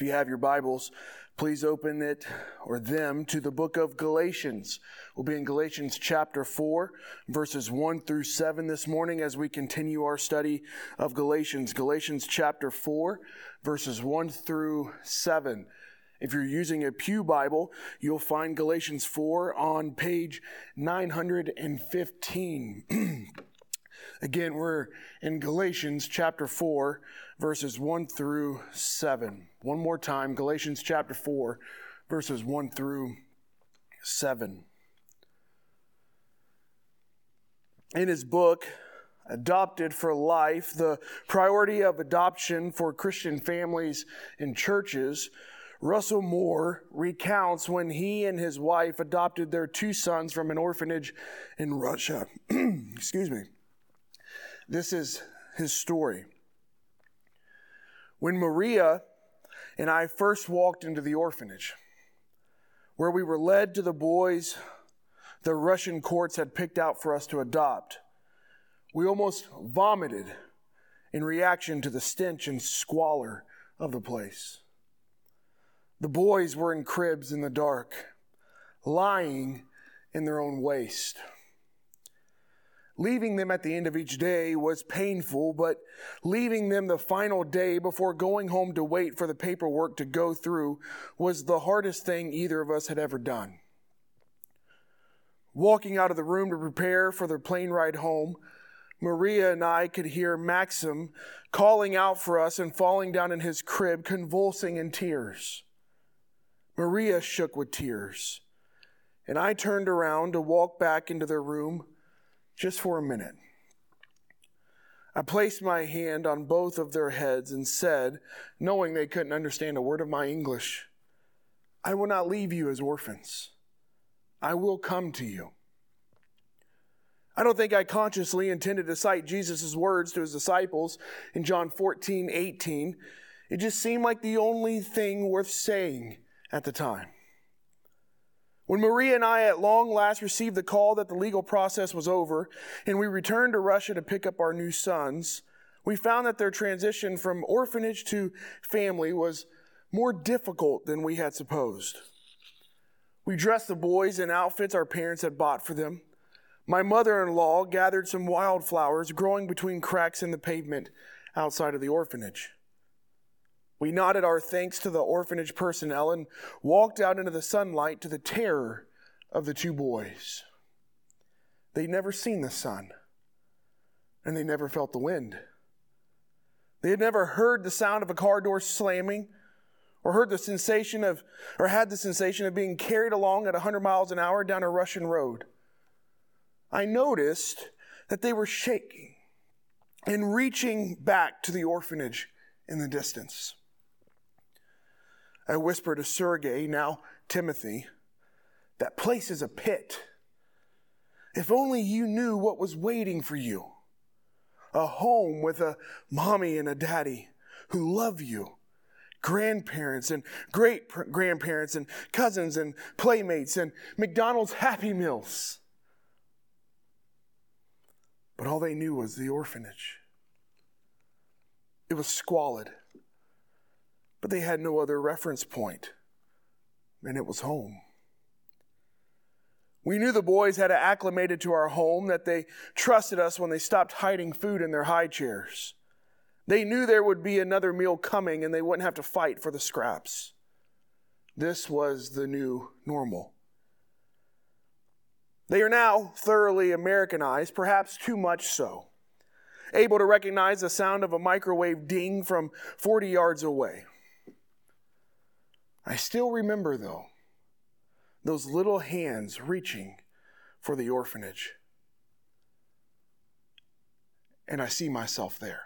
If you have your Bibles, please open it or them to the book of Galatians. We'll be in Galatians chapter 4, verses 1 through 7 this morning as we continue our study of Galatians. Galatians chapter 4, verses 1 through 7. If you're using a Pew Bible, you'll find Galatians 4 on page 915. Again, we're in Galatians chapter 4, verses 1 through 7. One more time, Galatians chapter 4, verses 1 through 7. In his book, Adopted for Life, the priority of adoption for Christian families and churches, Russell Moore recounts when he and his wife adopted their two sons from an orphanage in Russia. Excuse me. This is his story. When Maria and I first walked into the orphanage, where we were led to the boys the Russian courts had picked out for us to adopt, we almost vomited in reaction to the stench and squalor of the place. The boys were in cribs in the dark, lying in their own waste. Leaving them at the end of each day was painful, but leaving them the final day before going home to wait for the paperwork to go through was the hardest thing either of us had ever done. Walking out of the room to prepare for their plane ride home, Maria and I could hear Maxim calling out for us and falling down in his crib, convulsing in tears. Maria shook with tears, and I turned around to walk back into their room just for a minute. I placed my hand on both of their heads and said, knowing they couldn't understand a word of my English, "I will not leave you as orphans. I will come to you." I don't think I consciously intended to cite Jesus' words to his disciples in John 14:18. It just seemed like the only thing worth saying at the time. When Maria and I at long last received the call that the legal process was over and we returned to Russia to pick up our new sons, we found that their transition from orphanage to family was more difficult than we had supposed. We dressed the boys in outfits our parents had bought for them. My mother-in-law gathered some wildflowers growing between cracks in the pavement outside of the orphanage. We nodded our thanks to the orphanage personnel and walked out into the sunlight to the terror of the two boys. They'd never seen the sun, and they never felt the wind. They had never heard the sound of a car door slamming or had the sensation of being carried along at 100 miles an hour down a Russian road. I noticed that they were shaking and reaching back to the orphanage in the distance. I whispered to Sergei, now Timothy, "That place is a pit. If only you knew what was waiting for you. A home with a mommy and a daddy who love you. Grandparents and great-grandparents and cousins and playmates and McDonald's Happy Meals." But all they knew was the orphanage. It was squalid, but they had no other reference point, and it was home. We knew the boys had acclimated to our home, that they trusted us when they stopped hiding food in their high chairs. They knew there would be another meal coming and they wouldn't have to fight for the scraps. This was the new normal. They are now thoroughly Americanized, perhaps too much so, able to recognize the sound of a microwave ding from 40 yards away. I still remember, though, those little hands reaching for the orphanage. And I see myself there.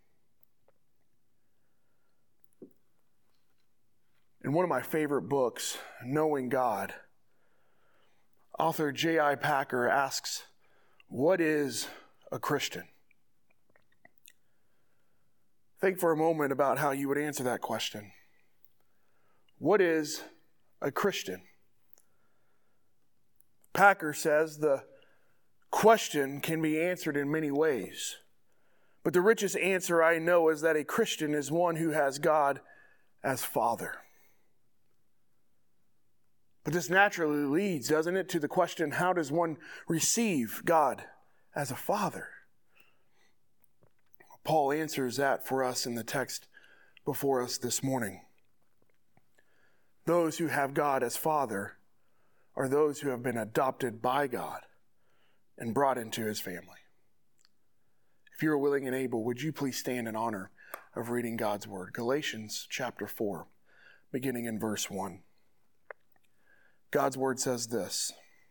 In one of my favorite books, Knowing God, author J.I. Packer asks, "What is a Christian?" Think for a moment about how you would answer that question. What is a Christian? Packer says the question can be answered in many ways. But the richest answer I know is that a Christian is one who has God as Father. But this naturally leads, doesn't it, to the question, how does one receive God as a Father? Paul answers that for us in the text before us this morning. Those who have God as Father are those who have been adopted by God and brought into his family. If you are willing and able, would you please stand in honor of reading God's word? Galatians chapter 4, beginning in verse 1. God's word says this: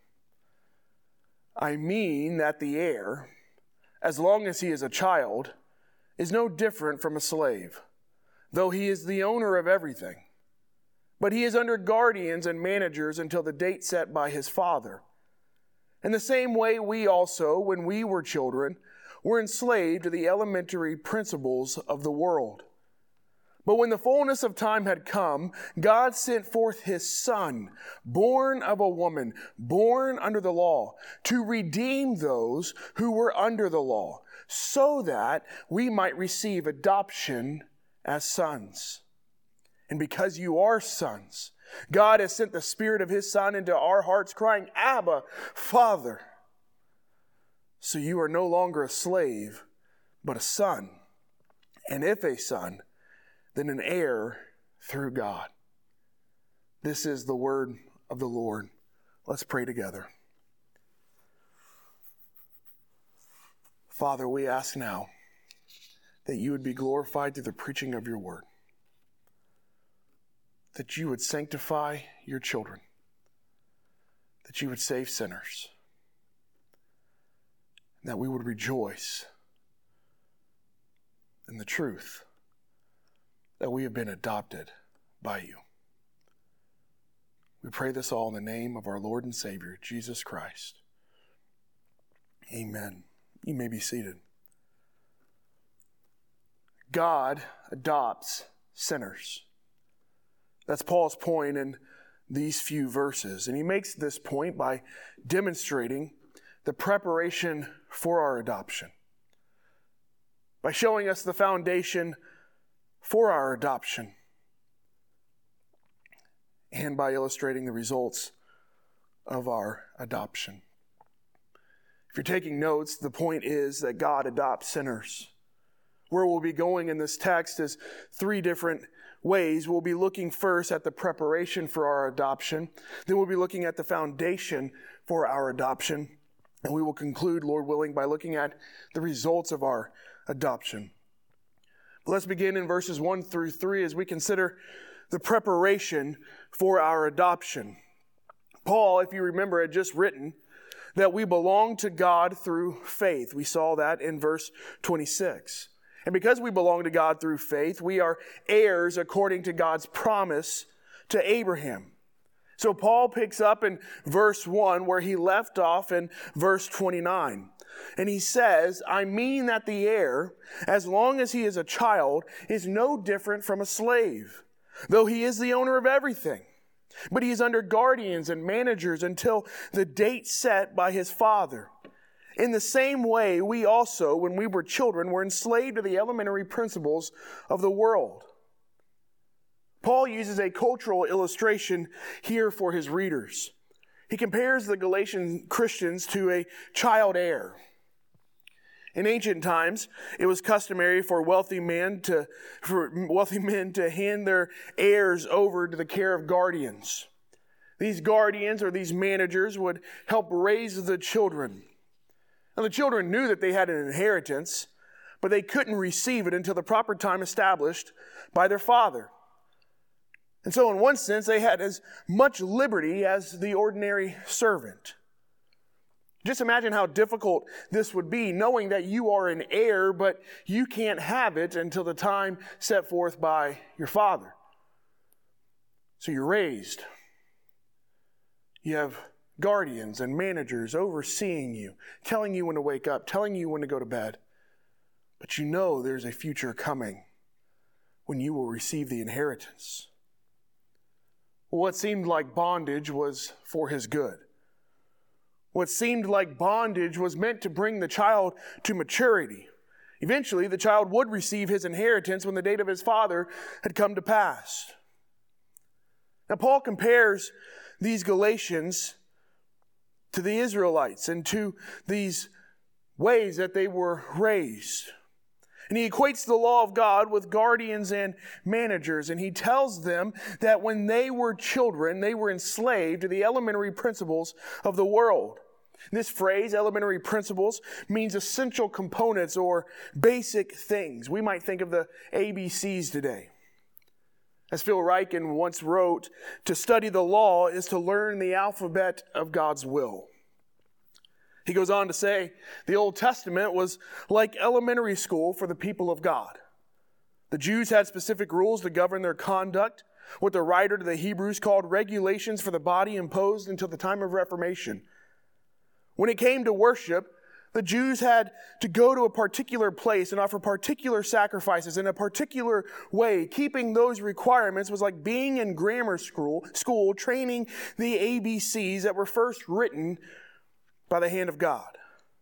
I mean that the heir, as long as he is a child, is no different from a slave, though he is the owner of everything. But he is under guardians and managers until the date set by his father. In the same way, we also, when we were children, were enslaved to the elementary principles of the world. But when the fullness of time had come, God sent forth his Son, born of a woman, born under the law, to redeem those who were under the law, so that we might receive adoption as sons. And because you are sons, God has sent the Spirit of his Son into our hearts, crying, Abba, Father. So you are no longer a slave, but a son. And if a son, then an heir through God. This is the word of the Lord. Let's pray together. Father, we ask now that you would be glorified through the preaching of your word, that you would sanctify your children, that you would save sinners, and that we would rejoice in the truth that we have been adopted by you. We pray this all in the name of our Lord and Savior, Jesus Christ. Amen. You may be seated. God adopts sinners. That's Paul's point in these few verses. And he makes this point by demonstrating the preparation for our adoption, by showing us the foundation for our adoption, and by illustrating the results of our adoption. If you're taking notes, the point is that God adopts sinners. Where we'll be going in this text is three different ways. We'll be looking first at the preparation for our adoption. Then we'll be looking at the foundation for our adoption. And we will conclude, Lord willing, by looking at the results of our adoption. But let's begin in verses 1 through 3 as we consider the preparation for our adoption. Paul, if you remember, had just written that we belong to God through faith. We saw that in verse 26. And because we belong to God through faith, we are heirs according to God's promise to Abraham. So Paul picks up in verse 1 where he left off in verse 29. And he says, I mean that the heir, as long as he is a child, is no different from a slave, though he is the owner of everything. But he is under guardians and managers until the date set by his father. In the same way, we also, when we were children, were enslaved to the elementary principles of the world. Paul uses a cultural illustration here for his readers. He compares the Galatian Christians to a child heir. In ancient times, it was customary for wealthy men to hand their heirs over to the care of guardians. These guardians or these managers would help raise the children. Now, the children knew that they had an inheritance, but they couldn't receive it until the proper time established by their father. And so in one sense, they had as much liberty as the ordinary servant. Just imagine how difficult this would be, knowing that you are an heir, but you can't have it until the time set forth by your father. So you're raised. You have guardians and managers overseeing you, telling you when to wake up, telling you when to go to bed. But you know there's a future coming when you will receive the inheritance. What seemed like bondage was for his good. What seemed like bondage was meant to bring the child to maturity. Eventually, the child would receive his inheritance when the date of his father had come to pass. Now, Paul compares these Galatians to the Israelites and to these ways that they were raised. And he equates the law of God with guardians and managers. And he tells them that when they were children, they were enslaved to the elementary principles of the world. This phrase, elementary principles, means essential components or basic things. We might think of the ABCs today. As Phil Ryken once wrote, to study the law is to learn the alphabet of God's will. He goes on to say, the Old Testament was like elementary school for the people of God. The Jews had specific rules to govern their conduct, what the writer to the Hebrews called regulations for the body imposed until the time of Reformation. When it came to worship, the Jews had to go to a particular place and offer particular sacrifices in a particular way. Keeping those requirements was like being in grammar school training the ABCs that were first written by the hand of God.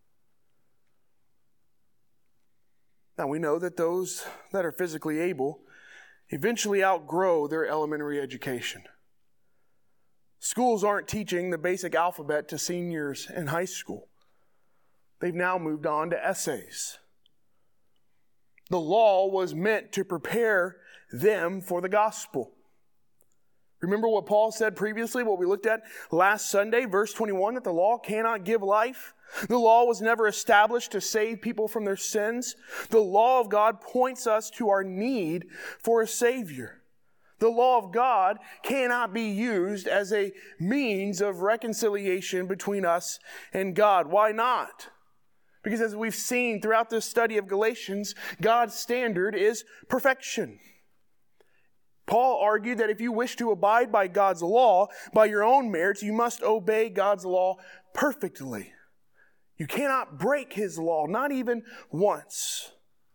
Now we know that those that are physically able eventually outgrow their elementary education. Schools aren't teaching the basic alphabet to seniors in high school. They've now moved on to essays. The law was meant to prepare them for the gospel. Remember what Paul said previously, what we looked at last Sunday, verse 21, that the law cannot give life. The law was never established to save people from their sins. The law of God points us to our need for a Savior. The law of God cannot be used as a means of reconciliation between us and God. Why not? Because as we've seen throughout this study of Galatians, God's standard is perfection. Paul argued that if you wish to abide by God's law by your own merits, you must obey God's law perfectly. You cannot break His law, not even once.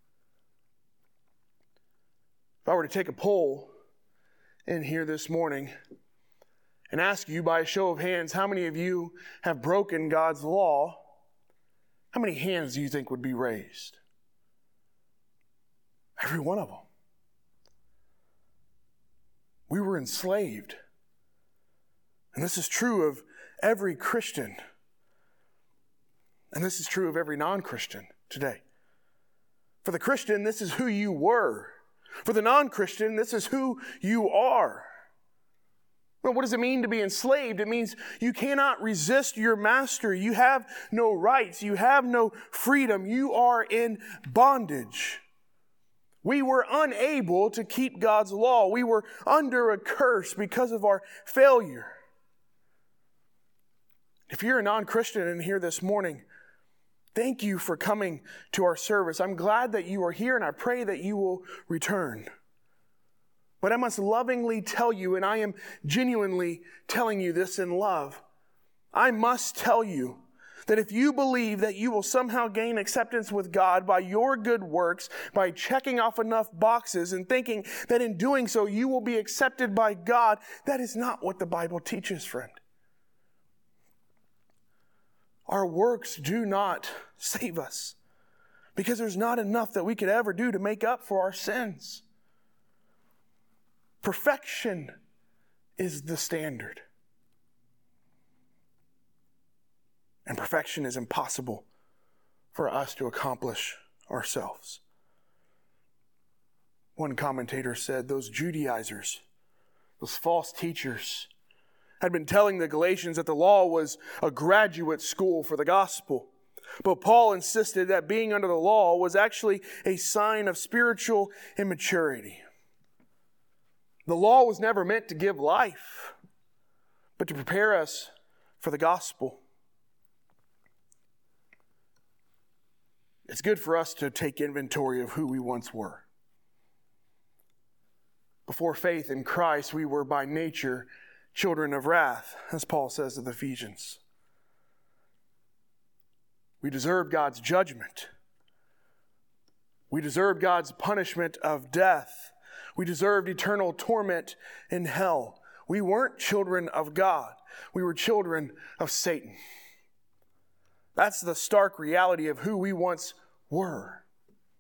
If I were to take a poll in here this morning and ask you by a show of hands, how many of you have broken God's law? How many hands do you think would be raised? Every one of them. We were enslaved. And this is true of every Christian. And this is true of every non-Christian today. For the Christian, this is who you were. For the non-Christian, this is who you are. Well, what does it mean to be enslaved? It means you cannot resist your master. You have no rights. You have no freedom. You are in bondage. We were unable to keep God's law. We were under a curse because of our failure. If you're a non-Christian in here this morning, thank you for coming to our service. I'm glad that you are here, and I pray that you will return. But I must lovingly tell you, and I am genuinely telling you this in love, I must tell you that if you believe that you will somehow gain acceptance with God by your good works, by checking off enough boxes and thinking that in doing so you will be accepted by God, that is not what the Bible teaches, friend. Our works do not save us because there's not enough that we could ever do to make up for our sins. Perfection is the standard. And perfection is impossible for us to accomplish ourselves. One commentator said those Judaizers, those false teachers, had been telling the Galatians that the law was a graduate school for the gospel. But Paul insisted that being under the law was actually a sign of spiritual immaturity. The law was never meant to give life, but to prepare us for the gospel. It's good for us to take inventory of who we once were. Before faith in Christ, we were by nature children of wrath, as Paul says to the Ephesians. We deserved God's judgment. We deserved God's punishment of death. We deserved eternal torment in hell. We weren't children of God. We were children of Satan. That's the stark reality of who we once were.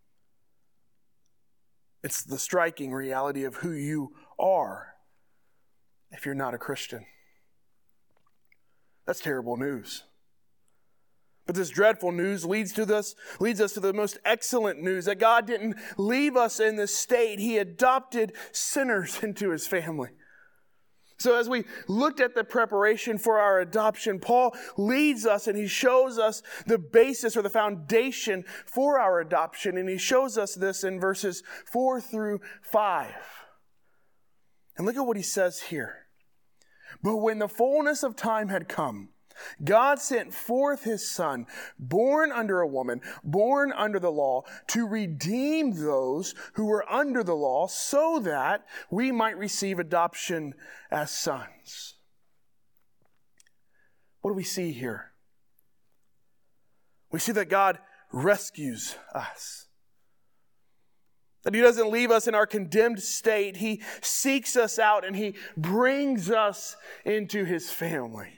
It's the striking reality of who you are if you're not a Christian. That's terrible news. But this dreadful news leads us to the most excellent news, that God didn't leave us in this state. He adopted sinners into his family. So as we looked at the preparation for our adoption, Paul leads us and he shows us the basis or the foundation for our adoption. And he shows us this in verses 4 through 5. And look at what he says here. But when the fullness of time had come, God sent forth his Son, born under a woman, born under the law, to redeem those who were under the law, so that we might receive adoption as sons. What do we see here? We see that God rescues us. That he doesn't leave us in our condemned state. He seeks us out and he brings us into his family.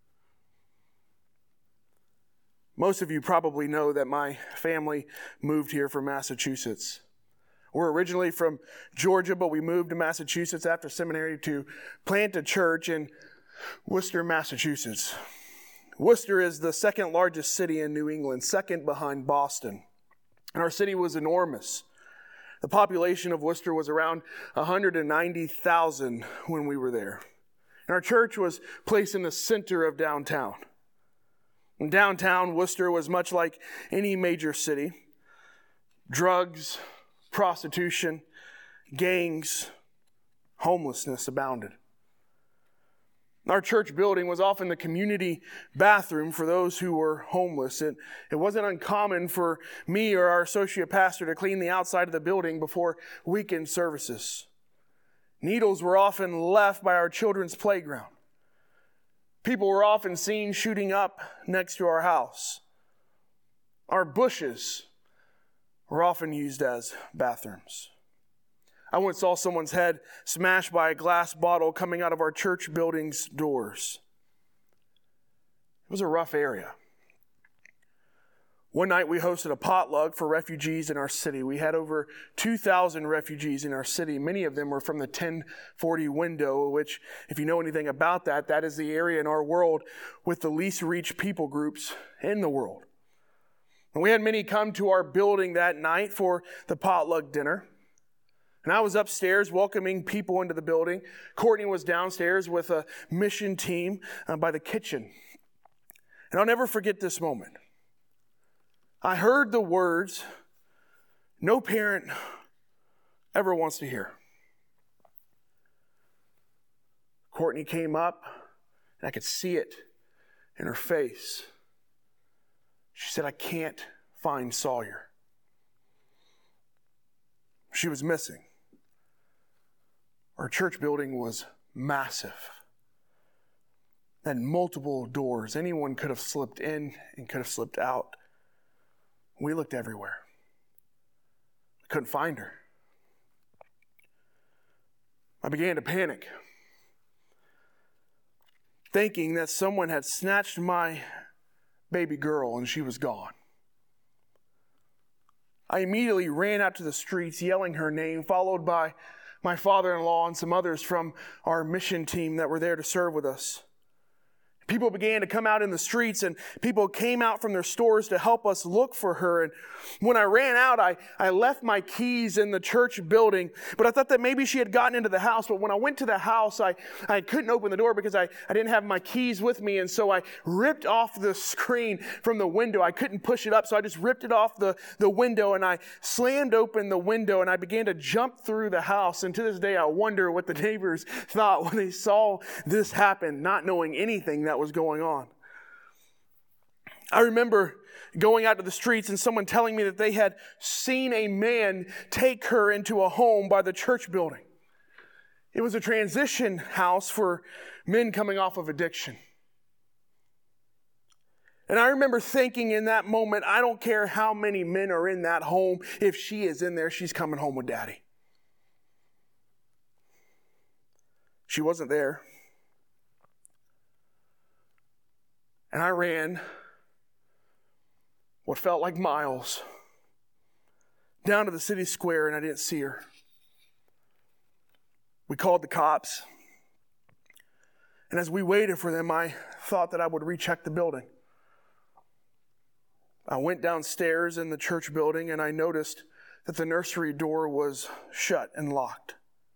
Most of you probably know that my family moved here from Massachusetts. We're originally from Georgia, but we moved to Massachusetts after seminary to plant a church in Worcester, Massachusetts. Worcester is the second largest city in New England, second behind Boston. And our city was enormous. The population of Worcester was around 190,000 when we were there. And our church was placed in the center of downtown. In downtown, Worcester was much like any major city. Drugs, prostitution, gangs, homelessness abounded. Our church building was often the community bathroom for those who were homeless. It wasn't uncommon for me or our associate pastor to clean the outside of the building before weekend services. Needles were often left by our children's playground. People were often seen shooting up next to our house. Our bushes were often used as bathrooms. I once saw someone's head smashed by a glass bottle coming out of our church building's doors. It was a rough area. One night we hosted a potluck for refugees in our city. We had over 2,000 refugees in our city. Many of them were from the 1040 window, which, if you know anything about that, that is the area in our world with the least reached people groups in the world. And we had many come to our building that night for the potluck dinner. And I was upstairs welcoming people into the building. Courtney was downstairs with a mission team by the kitchen. And I'll never forget this moment. I heard the words no parent ever wants to hear. Courtney came up, and I could see it in her face. She said, "I can't find Sawyer." She was missing. Our church building was massive. Had multiple doors. Anyone could have slipped in and could have slipped out. We looked everywhere. We couldn't find her. I began to panic, thinking that someone had snatched my baby girl and she was gone. I immediately ran out to the streets yelling her name, followed by my father-in-law and some others from our mission team that were there to serve with us. People began to come out in the streets, and people came out from their stores to help us look for her. And when I ran out, I left my keys in the church building, but I thought that maybe she had gotten into the house. But when I went to the house, I couldn't open the door because I didn't have my keys with me. And so I ripped off the screen from the window. I couldn't push it up, so I just ripped it off the window, and I slammed open the window, and I began to jump through the house. And to this day, I wonder what the neighbors thought when they saw this happen, not knowing anything that was going on. I remember going out to the streets and someone telling me that they had seen a man take her into a home by the church building. It was a transition house for men coming off of addiction. And I remember thinking in that moment, I don't care how many men are in that home. If she is in there, she's coming home with daddy. She wasn't there. And I ran what felt like miles down to the city square, and I didn't see her. We called the cops. And as we waited for them, I thought that I would recheck the building. I went downstairs in the church building and I noticed that the nursery door was shut and locked.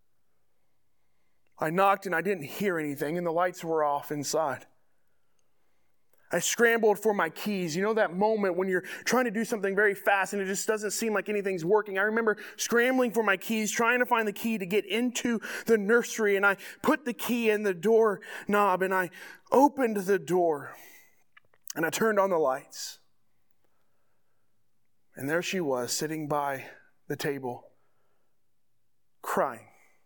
I knocked and I didn't hear anything, and the lights were off inside. I scrambled for my keys. You know that moment when you're trying to do something very fast and it just doesn't seem like anything's working? I remember scrambling for my keys, trying to find the key to get into the nursery, and I put the key in the door knob and I opened the door and I turned on the lights. And there she was, sitting by the table, crying.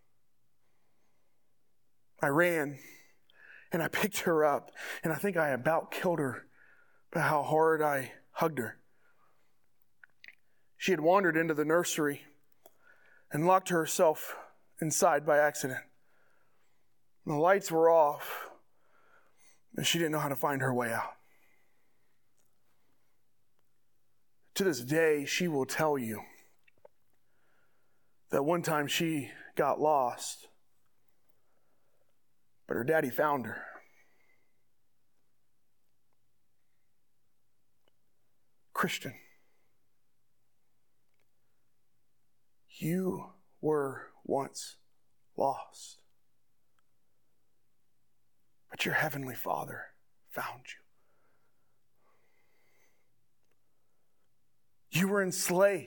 I ran and I picked her up, and I think I about killed her by how hard I hugged her. She had wandered into the nursery and locked herself inside by accident. And the lights were off, and she didn't know how to find her way out. To this day, she will tell you that one time she got lost, but her daddy found her. Christian, you were once lost, but your heavenly Father found you. You were enslaved.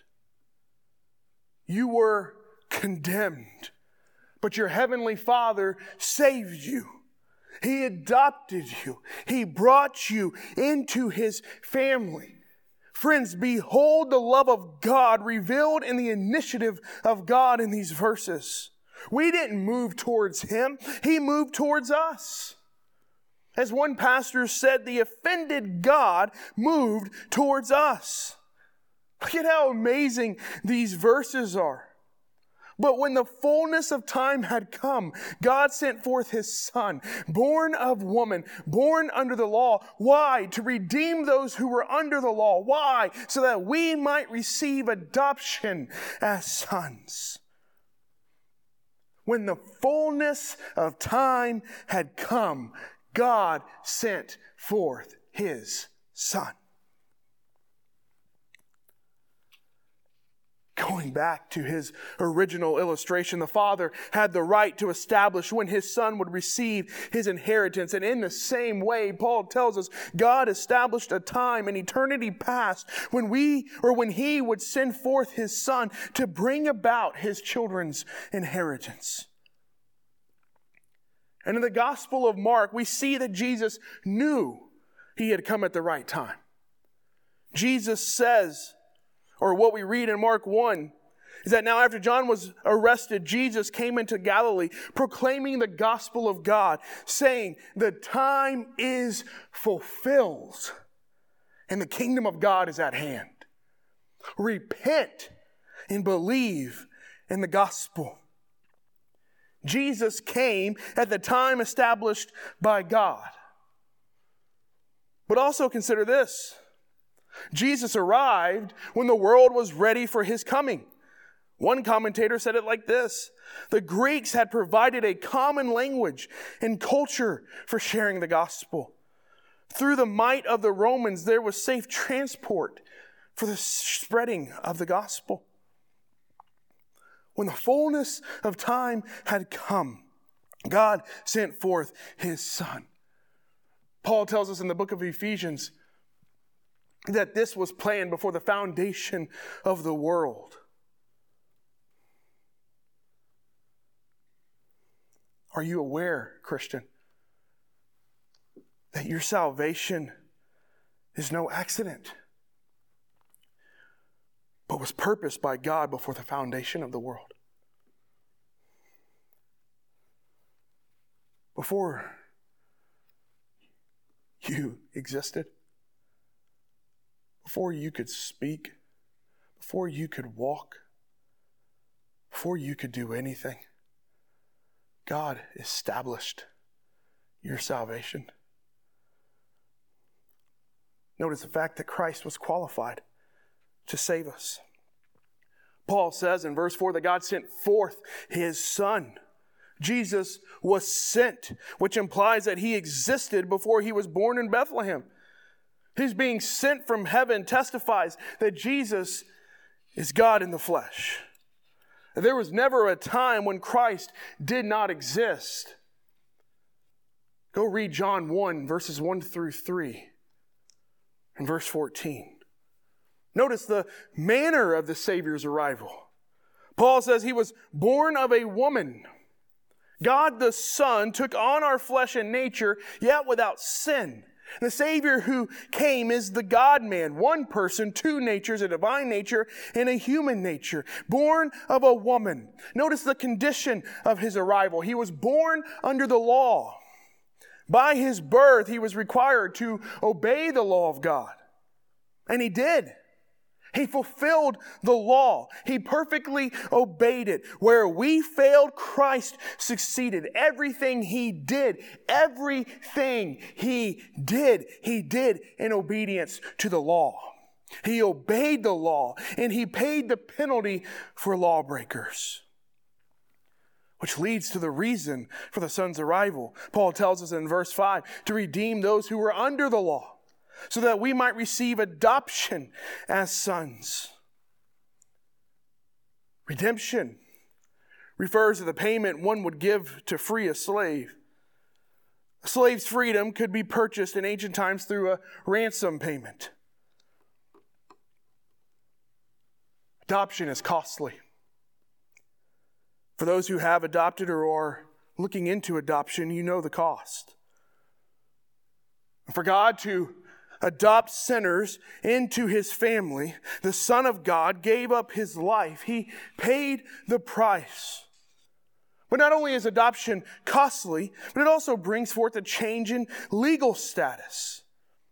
You were condemned. But your heavenly Father saved you. He adopted you. He brought you into His family. Friends, behold the love of God revealed in the initiative of God in these verses. We didn't move towards Him. He moved towards us. As one pastor said, the offended God moved towards us. Look at how amazing these verses are. But when the fullness of time had come, God sent forth His Son, born of woman, born under the law. Why? To redeem those who were under the law. Why? So that we might receive adoption as sons. When the fullness of time had come, God sent forth His Son. Going back to His original illustration, the Father had the right to establish when His Son would receive His inheritance. And in the same way, Paul tells us, God established a time in eternity past when He would send forth His Son to bring about His children's inheritance. And in the Gospel of Mark, we see that Jesus knew He had come at the right time. Jesus says, or what we read in Mark 1, is that now after John was arrested, Jesus came into Galilee proclaiming the gospel of God, saying, the time is fulfilled and the kingdom of God is at hand. Repent and believe in the gospel. Jesus came at the time established by God. But also consider this. Jesus arrived when the world was ready for His coming. One commentator said it like this: the Greeks had provided a common language and culture for sharing the gospel. Through the might of the Romans, there was safe transport for the spreading of the gospel. When the fullness of time had come, God sent forth His Son. Paul tells us in the book of Ephesians that this was planned before the foundation of the world. Are you aware, Christian, that your salvation is no accident, but was purposed by God before the foundation of the world? Before you existed, before you could speak, before you could walk, before you could do anything, God established your salvation. Notice the fact that Christ was qualified to save us. Paul says in verse 4 that God sent forth his Son. Jesus was sent, which implies that he existed before he was born in Bethlehem. His being sent from heaven testifies that Jesus is God in the flesh. There was never a time when Christ did not exist. Go read John 1, verses 1 through 3, and verse 14. Notice the manner of the Savior's arrival. Paul says he was born of a woman. God the Son took on our flesh and nature, yet without sin. The Savior who came is the God-man, one person, two natures, a divine nature and a human nature, born of a woman. Notice the condition of his arrival. He was born under the law. By his birth, he was required to obey the law of God. And he did. He fulfilled the law. He perfectly obeyed it. Where we failed, Christ succeeded. Everything he did he did in obedience to the law. He obeyed the law, and he paid the penalty for lawbreakers. Which leads to the reason for the Son's arrival. Paul tells us in verse 5, to redeem those who were under the law, so that we might receive adoption as sons. Redemption refers to the payment one would give to free a slave. A slave's freedom could be purchased in ancient times through a ransom payment. Adoption is costly. For those who have adopted or are looking into adoption, you know the cost. For God to adopt sinners into his family, the Son of God gave up his life. He paid the price. But not only is adoption costly, but it also brings forth a change in legal status.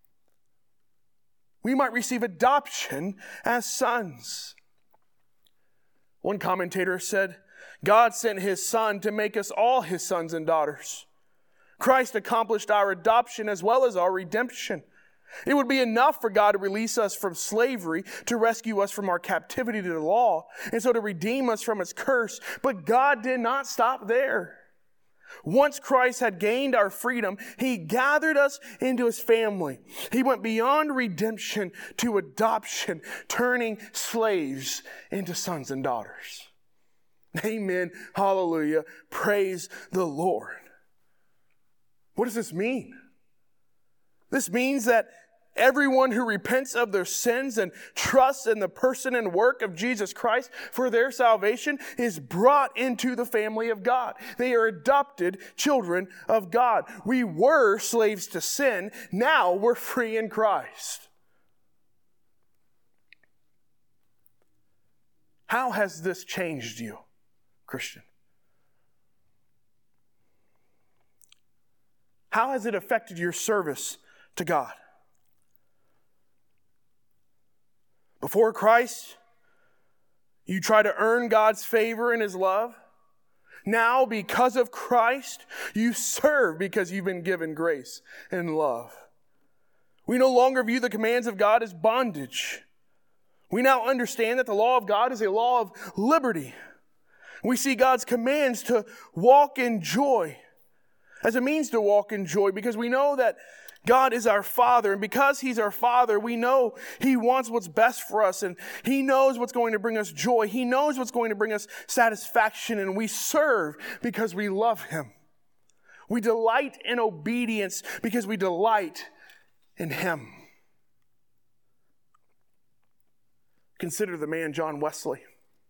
We might receive adoption as sons. One commentator said, God sent his Son to make us all his sons and daughters. Christ accomplished our adoption as well as our redemption. It would be enough for God to release us from slavery, to rescue us from our captivity to the law, and so to redeem us from its curse. But God did not stop there. Once Christ had gained our freedom, he gathered us into his family. He went beyond redemption to adoption, turning slaves into sons and daughters. Amen. Hallelujah. Praise the Lord. What does this mean? This means that everyone who repents of their sins and trusts in the person and work of Jesus Christ for their salvation is brought into the family of God. They are adopted children of God. We were slaves to sin. Now we're free in Christ. How has this changed you, Christian? How has it affected your service to God? Before Christ, you try to earn God's favor and his love. Now, because of Christ, you serve because you've been given grace and love. We no longer view the commands of God as bondage. We now understand that the law of God is a law of liberty. We see God's commands to walk in joy as a means to walk in joy, because we know that God is our Father, and because he's our Father, we know he wants what's best for us, and he knows what's going to bring us joy. He knows what's going to bring us satisfaction, and we serve because we love him. We delight in obedience because we delight in him. Consider the man John Wesley.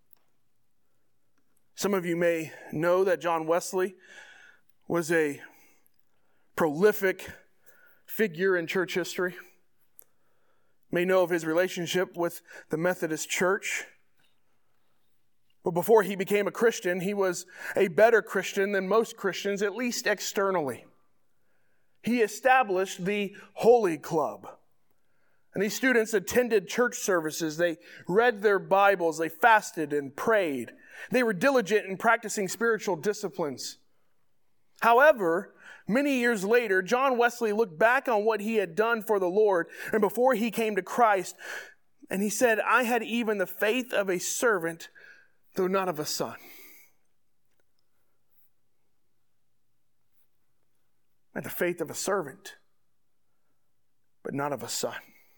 Some of you may know that John Wesley was a prolific figure in church history. You may know of his relationship with the Methodist Church. But before he became a Christian, he was a better Christian than most Christians, at least externally. He established the Holy Club. And these students attended church services. They read their Bibles. They fasted and prayed. They were diligent in practicing spiritual disciplines. However, many years later, John Wesley looked back on what he had done for the Lord and before he came to Christ, and he said, I had even the faith of a servant, though not of a son. I had the faith of a servant, but not of a son.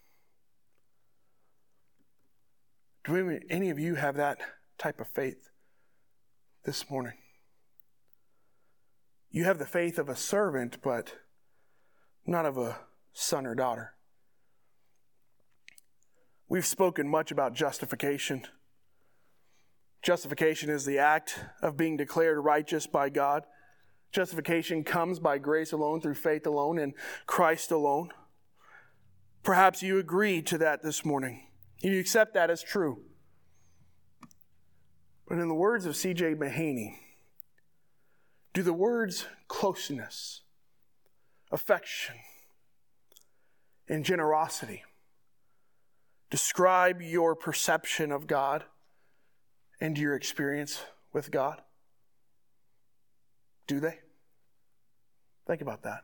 Do any of you have that type of faith this morning? You have the faith of a servant, but not of a son or daughter. We've spoken much about justification. Justification is the act of being declared righteous by God. Justification comes by grace alone, through faith alone, in Christ alone. Perhaps you agree to that this morning. You accept that as true. But in the words of C.J. Mahaney, do the words closeness, affection, and generosity describe your perception of God and your experience with God? Do they? Think about that.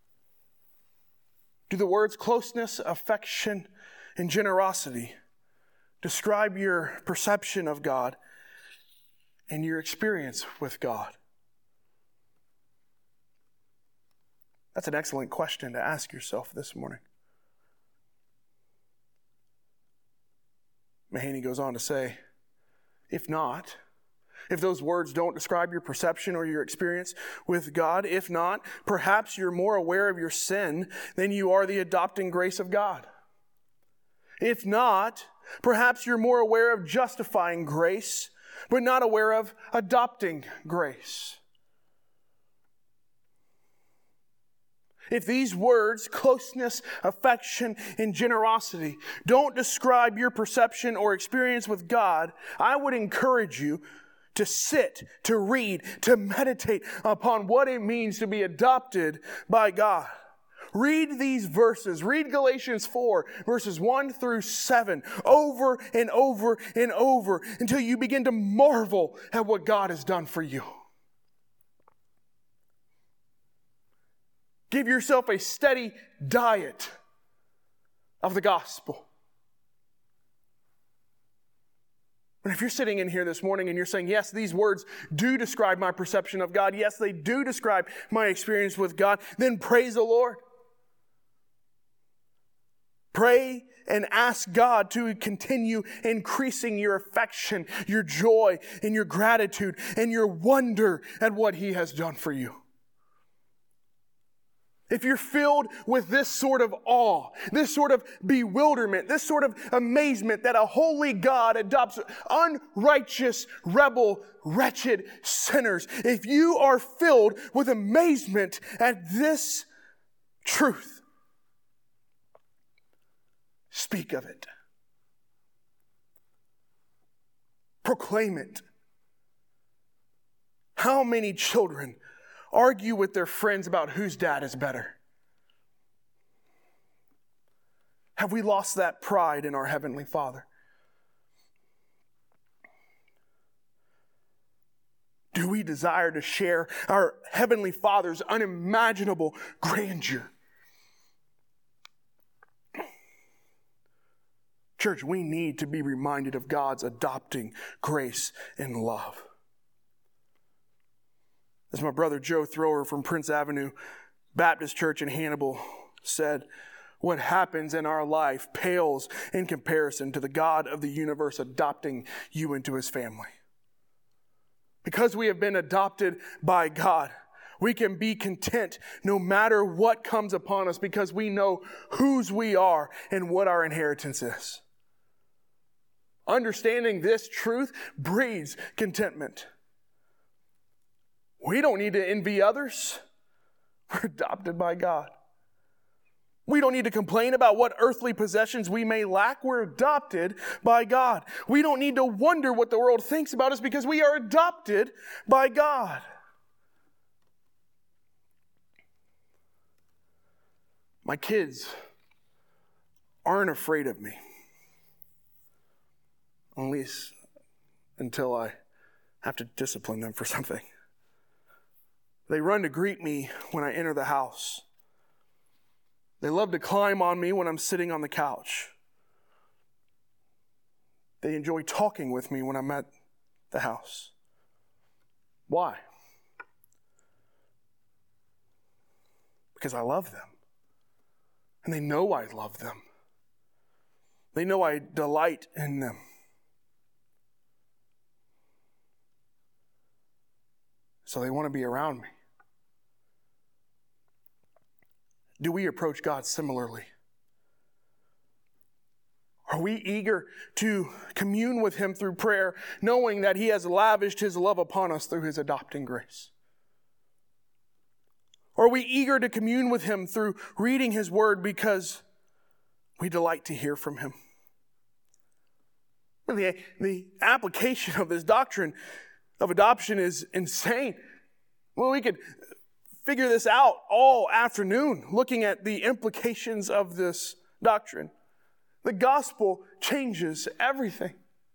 Do the words closeness, affection, and generosity describe your perception of God and your experience with God? That's an excellent question to ask yourself this morning. Mahaney goes on to say, if not, if those words don't describe your perception or your experience with God, if not, perhaps you're more aware of your sin than you are the adopting grace of God. If not, perhaps you're more aware of justifying grace, but not aware of adopting grace. If these words, closeness, affection, and generosity, don't describe your perception or experience with God, I would encourage you to sit, to read, to meditate upon what it means to be adopted by God. Read these verses. Read Galatians 4, verses 1 through 7, over and over and over until you begin to marvel at what God has done for you. Give yourself a steady diet of the gospel. And if you're sitting in here this morning and you're saying, yes, these words do describe my perception of God, yes, they do describe my experience with God, then praise the Lord. Pray and ask God to continue increasing your affection, your joy, and your gratitude, and your wonder at what He has done for you. If you're filled with this sort of awe, this sort of bewilderment, this sort of amazement that a holy God adopts unrighteous, rebel, wretched sinners, if you are filled with amazement at this truth, speak of it. Proclaim it. How many children argue with their friends about whose dad is better? Have we lost that pride in our Heavenly Father? Do we desire to share our Heavenly Father's unimaginable grandeur? Church, we need to be reminded of God's adopting grace and love. As my brother Joe Thrower from Prince Avenue Baptist Church in Hannibal said, what happens in our life pales in comparison to the God of the universe adopting you into His family. Because we have been adopted by God, we can be content no matter what comes upon us because we know whose we are and what our inheritance is. Understanding this truth breeds contentment. We don't need to envy others. We're adopted by God. We don't need to complain about what earthly possessions we may lack. We're adopted by God. We don't need to wonder what the world thinks about us because we are adopted by God. My kids aren't afraid of me. At least until I have to discipline them for something. They run to greet me when I enter the house. They love to climb on me when I'm sitting on the couch. They enjoy talking with me when I'm at the house. Why? Because I love them. And they know I love them. They know I delight in them. So they want to be around me. Do we approach God similarly? Are we eager to commune with Him through prayer, knowing that He has lavished His love upon us through His adopting grace? Are we eager to commune with Him through reading His Word because we delight to hear from Him? The application of this doctrine of adoption is insane. Well, we could figure this out all afternoon looking at the implications of this doctrine. The gospel changes everything.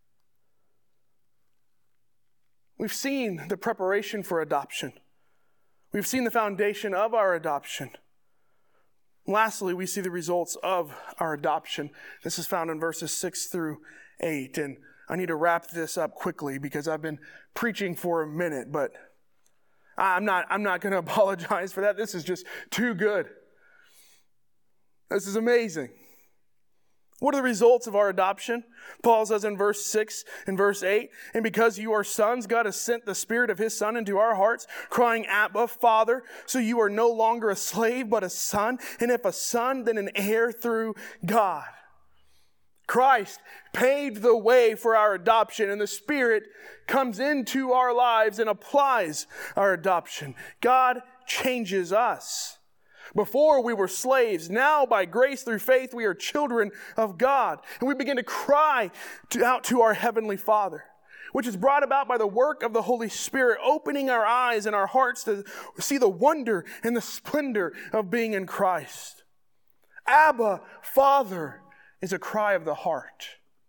We've seen the preparation for adoption. We've seen the foundation of our adoption. Lastly, we see the results of our adoption. This is found in verses 6 through 8. And I need to wrap this up quickly because I've been preaching for a minute, but I'm not going to apologize for that. This is just too good. This is amazing. What are the results of our adoption? Paul says in verse 6 and verse 8, and because you are sons, God has sent the Spirit of His Son into our hearts, crying, Abba, Father. So you are no longer a slave, but a son. And if a son, then an heir through God. Christ paved the way for our adoption, and the Spirit comes into our lives and applies our adoption. God changes us. Before we were slaves, now by grace through faith we are children of God. And we begin to cry out to our Heavenly Father, which is brought about by the work of the Holy Spirit, opening our eyes and our hearts to see the wonder and the splendor of being in Christ. Abba, Father, is a cry of the heart.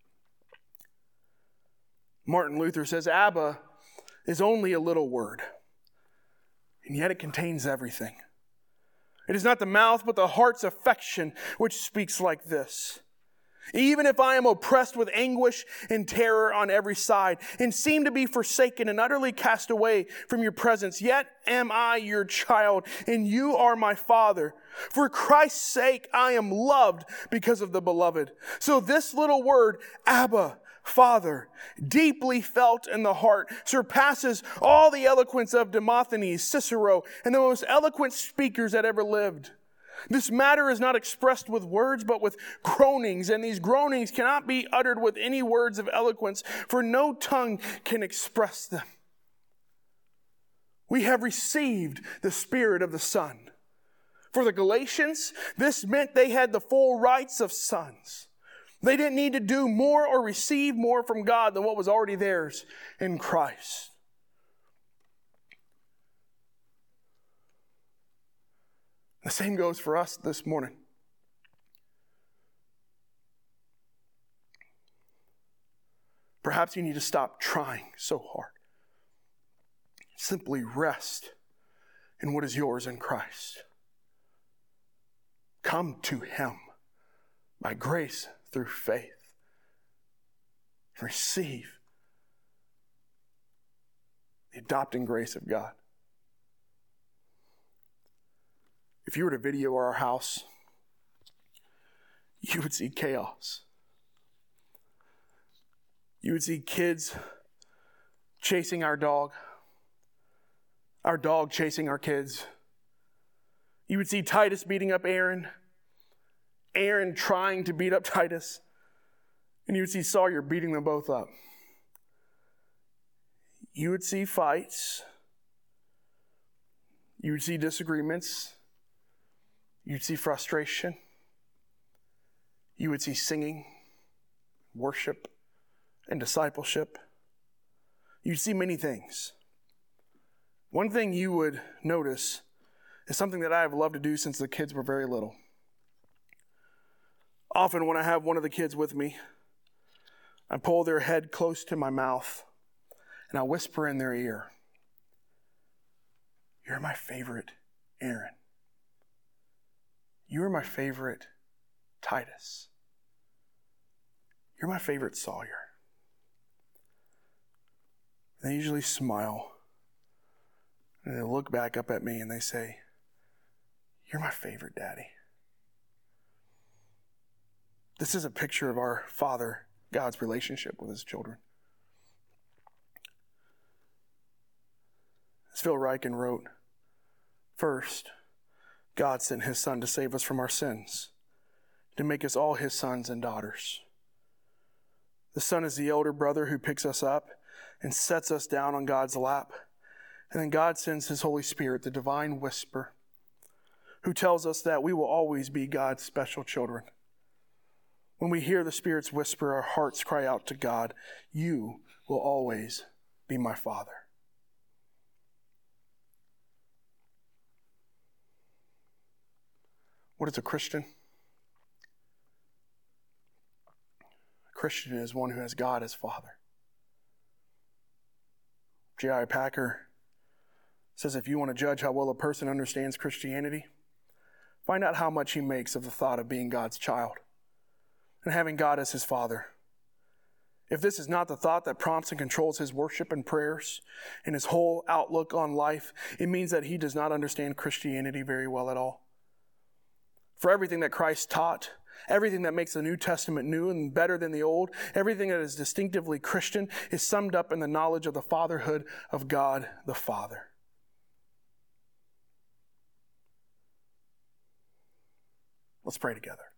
Martin Luther says, Abba is only a little word, and yet it contains everything. It is not the mouth, but the heart's affection which speaks like this. Even if I am oppressed with anguish and terror on every side, and seem to be forsaken and utterly cast away from your presence, yet am I your child, and you are my Father. For Christ's sake, I am loved because of the beloved. So this little word, Abba, Father, deeply felt in the heart, surpasses all the eloquence of Demosthenes, Cicero, and the most eloquent speakers that ever lived. This matter is not expressed with words, but with groanings, and these groanings cannot be uttered with any words of eloquence, for no tongue can express them. We have received the Spirit of the Son. For the Galatians, this meant they had the full rights of sons. They didn't need to do more or receive more from God than what was already theirs in Christ. The same goes for us this morning. Perhaps you need to stop trying so hard. Simply rest in what is yours in Christ. Come to Him by grace through faith. Receive the adopting grace of God. If you were to video our house, you would see chaos. You would see kids chasing our dog chasing our kids. You would see Titus beating up Aaron trying to beat up Titus, and you would see Sawyer beating them both up. You would see fights. You would see disagreements. You'd see frustration. You would see singing, worship, and discipleship. You'd see many things. One thing you would notice is something that I have loved to do since the kids were very little. Often when I have one of the kids with me, I pull their head close to my mouth and I whisper in their ear, "You're my favorite Aaron. You're my favorite Titus. You're my favorite Sawyer." They usually smile. And they look back up at me and they say, "You're my favorite, Daddy." This is a picture of our Father, God's relationship with his children. As Phil Ryken wrote, "First, God sent his Son to save us from our sins, to make us all his sons and daughters. The Son is the elder brother who picks us up and sets us down on God's lap. And then God sends his Holy Spirit, the divine whisper, who tells us that we will always be God's special children. When we hear the Spirit's whisper, our hearts cry out to God, 'You will always be my Father.'" What is a Christian? A Christian is one who has God as Father. J.I. Packer says, if you want to judge how well a person understands Christianity, find out how much he makes of the thought of being God's child and having God as his Father. If this is not the thought that prompts and controls his worship and prayers and his whole outlook on life, it means that he does not understand Christianity very well at all. For everything that Christ taught, everything that makes the New Testament new and better than the Old, everything that is distinctively Christian is summed up in the knowledge of the fatherhood of God the Father. Let's pray together.